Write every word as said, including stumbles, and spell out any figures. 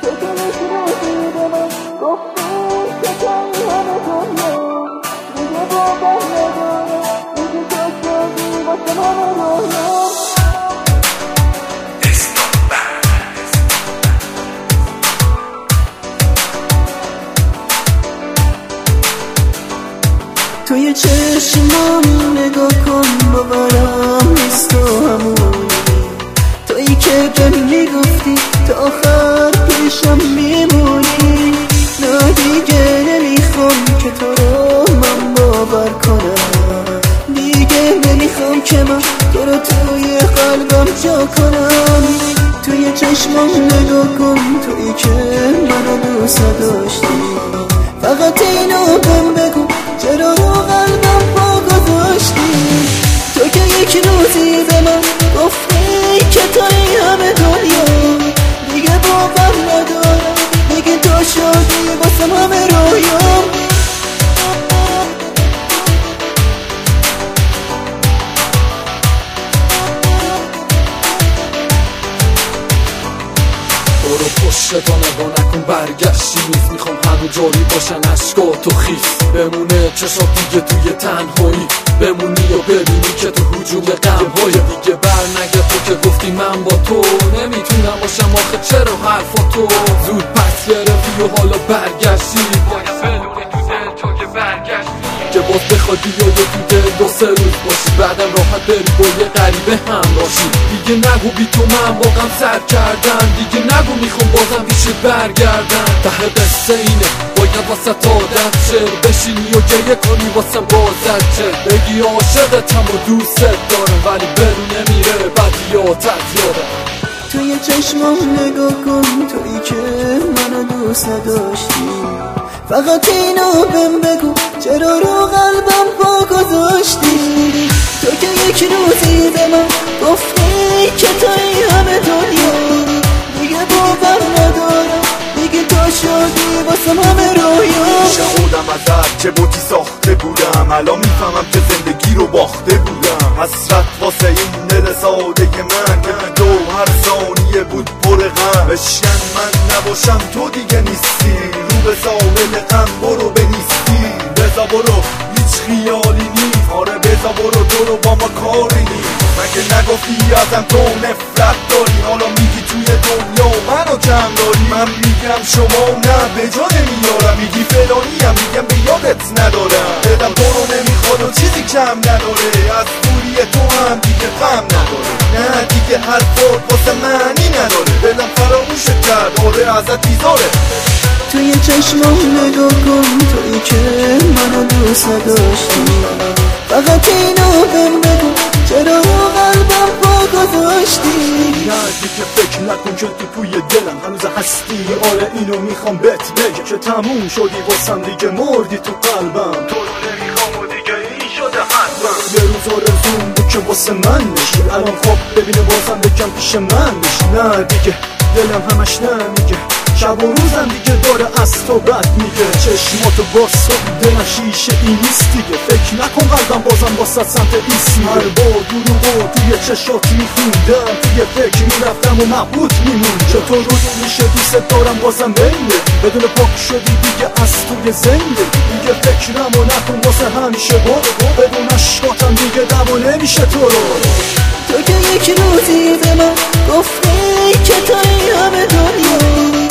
تو که یک روزی به من گفتی که توی همه دنیا دیگه باور ندارم، دیگه تو شدی واسه همه رویا. توی چشمام نگاه کن باورم نیست تو همونی، تویی که بهم میگفتی تا آخر پیشم میمونی. نه دیگه نمیخوام که تو رو من باور کنم، دیگه نمیخوام که من تو رو توی قلبم جا کنم. توی چشمام نگاه کن، تویی که منو دوست داشتی، فقط اینو بهم بگو چرا رو قلبم پا گذاشتی. تو که یک روزی به من گفتی که توی همه دنیا دیگه باور ندارم، دیگه تو شدی واسم همه رویام. برو پشتو نگاه نکن برگشتی نیست، میخوام همه جاری باشن عشقا تو خیس بمونه چشات دیگه توی تنهایی بمونی و ببینی که تو هجوم غمهای دیگه بر نگه. تو که گفتی من با تو نمیتونم باشم آخه چرا حرفا تو زود پس گرفتی و حالا برگشتی. باید بدونی تو دل تو که برگشتی که باز بخواد بیاد و تو دل دو سه روز باشی بعدم راحت بری با یه غریبه هم باشی. دیگه نگو بی تو من با غم سر کردم، دیگه نگو میخوام بازم پیشت برگردم. ته قصه اینه باید واسه عادت شه بشینی و گریه کنی واسم بازت چه بگی عاشقتم و دوست دارم ولی بدون نمیره بدیاتت یادم. توی چشمام نگاه کن، تویی که منو دوست داشتی، فقط اینو بهم بگو چرا رو قلبم پا گذاشتی. تو که یک روزی به من گفتی که توی همه دنیا دیگه باور ندارم، دیگه تو شدی واسم همه رویا. شهودم ازت چه بوتی ساخته بودم، الان میفهمم که زندگی رو باخته بودم. حسرت واسه این دل ساده من که تو هر ثانیه بود پر غم. بشکن من نباشم تو دیگه نیستی، رو به ساحل غم برو بنیستی. بزا برو هیچ خیالی نیست، آره بزا برو تو رو با ما کاری نیست. مگه نگفتی ازم تو نفرت داری، حالا میگی توی دنیا منو کم داری. من میگم شما نه به جا نمیارم، میگی فلانیم میگم به یادت ندارم. دلم تو رو نمیخواد و چیزی کم نداره، از دوری تو هم دیگه غم نداره. نه دیگه حرفات واسه معنی نداره، دلم فراموشت کرد آره ازت بیزاره. توی چشمام نگاه کن، تویی که منو دوست داشتی، فقط اینو بهم بگو چرا رو قلبم پا گذاشتی. نه دیگه فکر نکن که تو توی دلم هنوز هستی، آره اینو میخوام بهت بگم که تموم شدی واسم دیگه مردی تو قلبم. تو رو نمیخوام و دیگه این شده حتمم. یه روز آرزوم بود که واسه من نشی، الان خب ببینه بازم بگم پیش من نشی. نه دیگه دلم همش نمیگه، شب و روزم دیگه داره از تو بد میگه. چشماتو باز کن دلم شیشه این نیست دیگه، فکر نکن قلبم بازم واسه سمت ایست میره. هر بار دروغو توی چشات میخوندم، توی فکر میرفتم و مبهوت میمون که تو رو میشه دوست دارم بازم بینه. بدون پاک شدی دیگه از توی زنده، دیگه فکرمو نکن واسه همیشه برو. بدون عشقاتم دیگه دوا نمیشه تو رو. تو که یک روزی به من گفتی که توی همه دنیا